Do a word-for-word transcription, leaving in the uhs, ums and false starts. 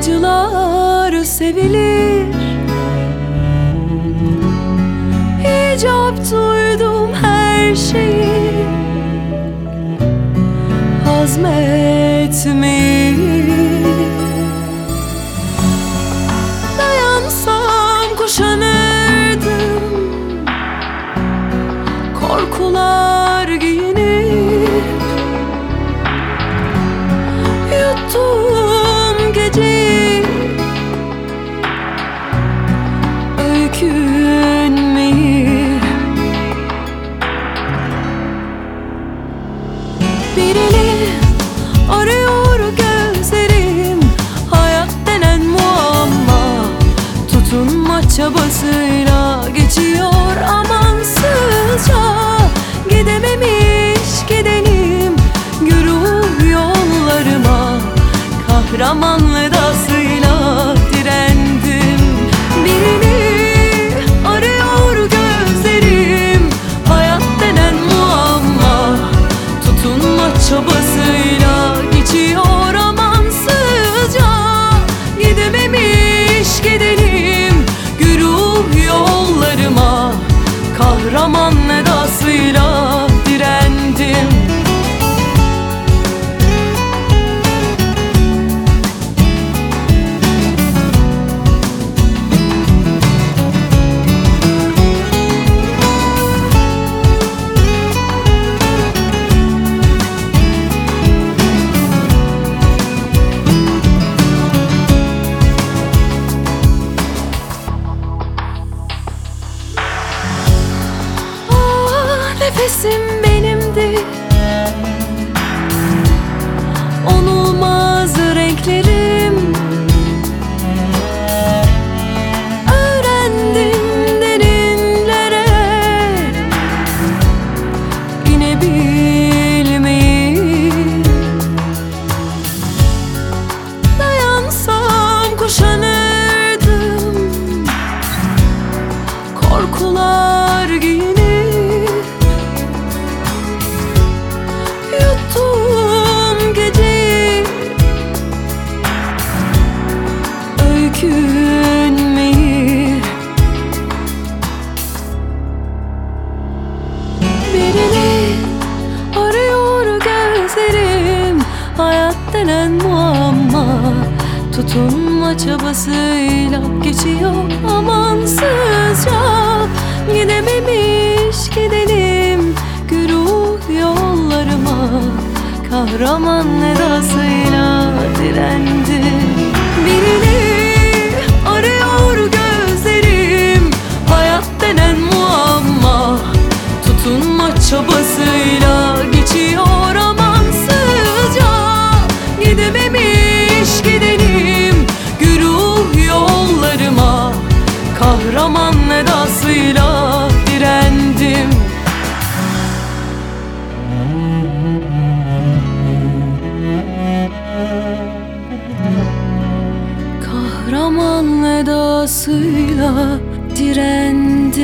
acılar sevilir. İcap duydum her şeyi hazmetmeyi. Dayansam kuşanırdım korkular giyinip. Yuttum geceyi öykünmeyi. Birini arıyor gözlerim, hayat denen muamma tutunma çabasıyla geçiyor amansızca. Gidememiş gidenim güruh yollarıma, kahraman vedasıyla direndim. Birini arıyor gözlerim, hayat denen muamma tutunma çabasıyla geçiyor amansızca. Gidememiş gidelim güruh yollarıma, kahraman vedasıyla direndim. Nefesim benimdi, onulmaz renklerim. Öğrendim derinlere inebilmeyi. Dayansam kuşanırdım korkular giyinip. Yuttum geceyi öykünmeyi. Birini arıyor gözlerim, hayat denen muamma tutunma çabasıyla geçiyor amansızca. Gidememiş gidelim güruh yollarıma, kahraman vedasıyla direndim. Birini arıyor gözlerim, hayat denen muamma tutunma çabasıyla geçiyor amansızca. Gidememiş gidelim güruh yollarıma, kahraman vedasıyla direndim. Kahraman vedasıyla direndim.